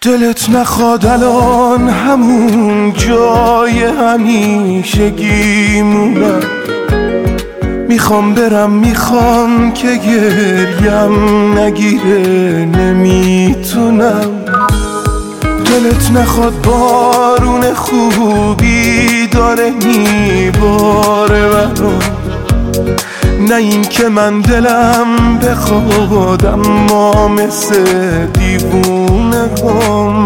دلت نخواد الان همون جای همیشگی مونم. میخوام برم، میخوام که گریم نگیره، نمیتونم. دلت نخواد بارون خوبی داره میباره برام، نه این که من دلم بخواد اما مثل دیوونه هم.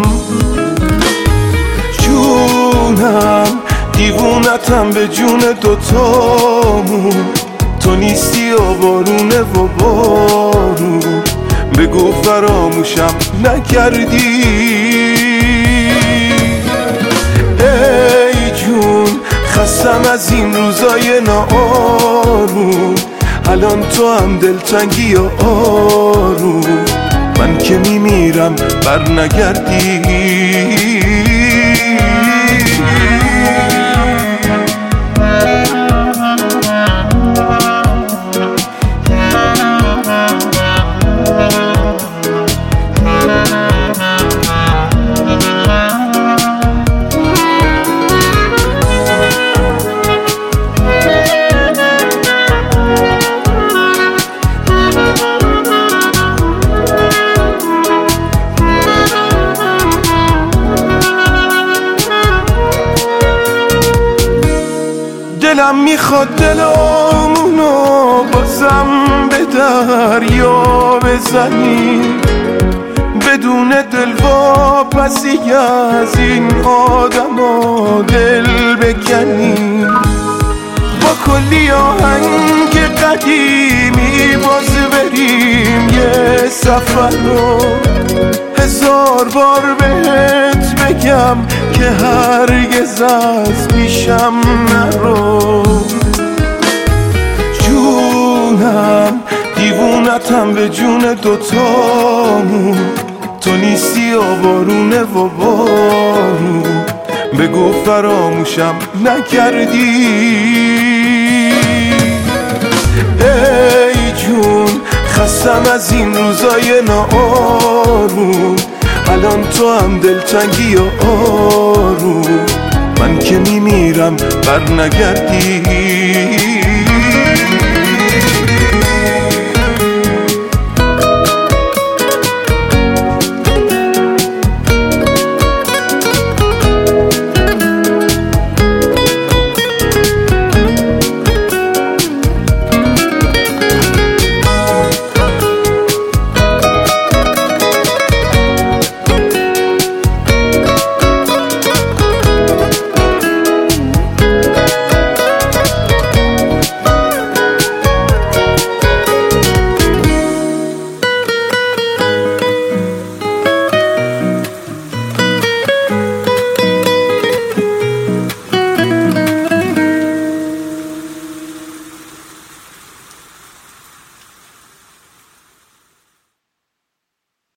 جونم دیوونتم به جون دوتامون، تو نیستی و بارونه و بارون، بگو فراموشم نکردی. ای جون خستم از این روزای ناآروم، الان تو هم دلتنگی و آروم، من که میمیرم بر نگردی. دلم میخواد دلمونو بازم به دریا بزنی، بدون دلواپسی از این آدما دل بکنی، با کلی آهنگ قدیمی باز بریم یه سفر رو، 1000 بار بهت بگم که هرگز از پیشم نرو. جونم دیوونتم به جون دوتامون، تو نیستی و بارونه و بارون، بگو فراموشم نکردی. ای جون خستم از این روزای ناآروم، الان تو هم دلتنگی و آروم، من که میمیرم بر نگردی.